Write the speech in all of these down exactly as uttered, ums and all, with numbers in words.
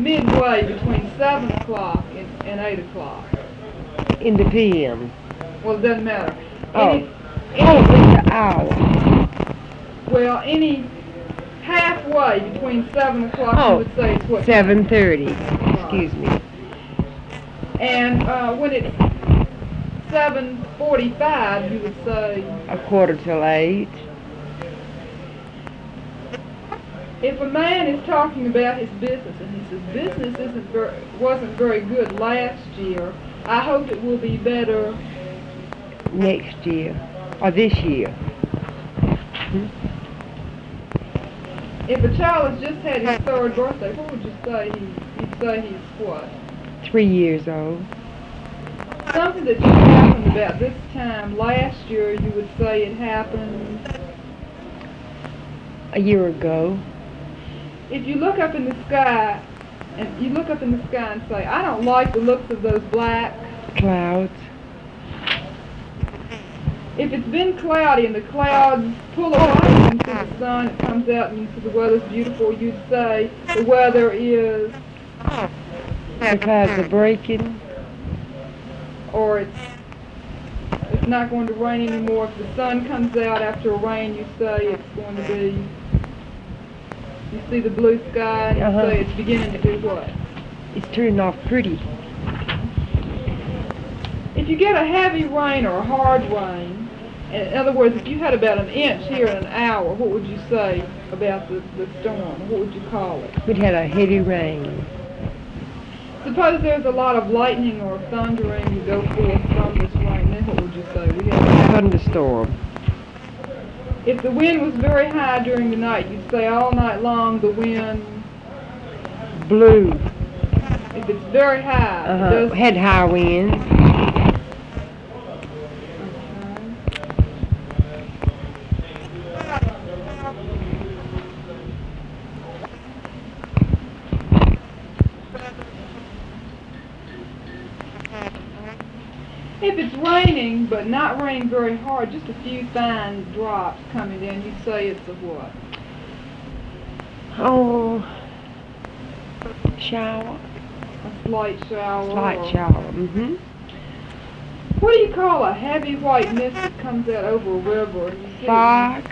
midway between seven o'clock and, and eight o'clock. In the P M. Well, it doesn't matter. Oh. Any, Oh, any, it's the hour. well, any halfway between seven o'clock, Oh, you would say it's what? seven thirty. Excuse me. And uh, when it's seven forty-five, you would say... A quarter till eight. If a man is talking about his business and he says business isn't ver- wasn't very good last year, I hope it will be better Next year. Or this year. Hmm? if a child has just had his third birthday. What would you say? He, you'd say he's what? Three years old. Something that just happened about this time last year, you would say it happened. A year ago. If you look up in the sky, and you look up in the sky and say, I don't like the looks of those black Clouds. if it's been cloudy and the clouds pull away into the sun, it comes out and you see the weather's beautiful, you'd say the weather is, The clouds are breaking. or it's it's not going to rain anymore. If the sun comes out after a rain, you say it's going to be, you see the blue sky and you Uh-huh. say it's beginning to do what? It's turning off pretty. If you get a heavy rain or a hard rain, in other words, if you had about an inch here in an hour, what would you say about the, the storm? What would you call it? We'd had a heavy rain. Suppose there's a lot of lightning or thundering to go forth from this rain, then what would you say? We have Thunderstorm. If the wind was very high during the night, you'd say all night long the wind, Blue. if it's very high, it Uh-huh. does... Had high winds. If it's raining, but not raining very hard, just a few fine drops coming in, you'd say it's a what? Oh. Shower. A slight shower. Slight or- shower. Mm-hmm. What do you call a heavy white mist that comes out over a river? And you see it? Fog.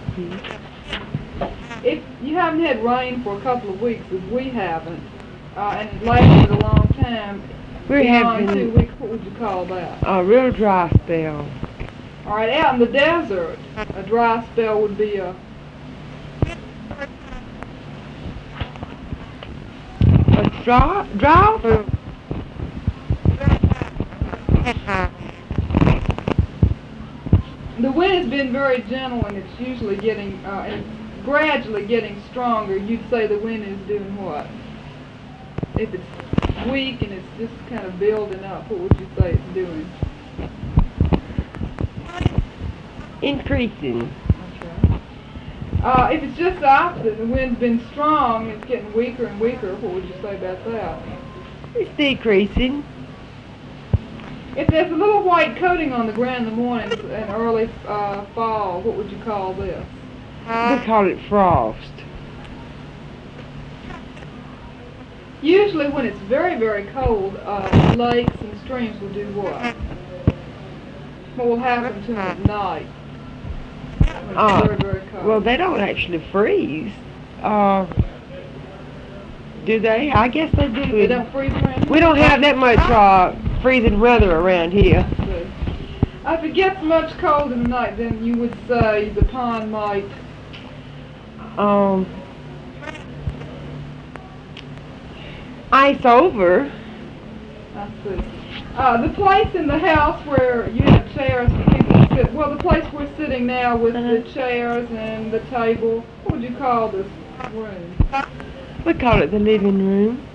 If you haven't had rain for a couple of weeks, as we haven't, uh, and it lasted a long time, We're beyond two having weeks, what would you call that? a real dry spell. All right, out in the desert, a dry spell would be a A drought? Drought? the wind has been very gentle, and it's usually getting, uh, and it's gradually getting stronger. You'd say the wind is doing what? If it's weak and it's just kind of building up, what would you say it's doing? Increasing. Okay. Uh, if it's just the opposite, the wind's been strong, it's getting weaker and weaker, what would you say about that? It's decreasing. If there's a little white coating on the ground in the morning, in early uh, fall, what would you call this? We call it frost. Usually when it's very, very cold, uh, lakes and streams will do what? What will happen to them at night when it's Uh, very, very cold? Well, they don't actually freeze. Uh, do they? I guess they do. They don't freeze around here? We don't have that much uh, freezing weather around here. So, uh, if it gets much colder in the night, then you would say the pond might... Um, ice over. I see. Uh, the place in the house where you have chairs for people to sit, well, the place we're sitting now with Uh-huh. the chairs and the table, what would you call this room? We call it the living room.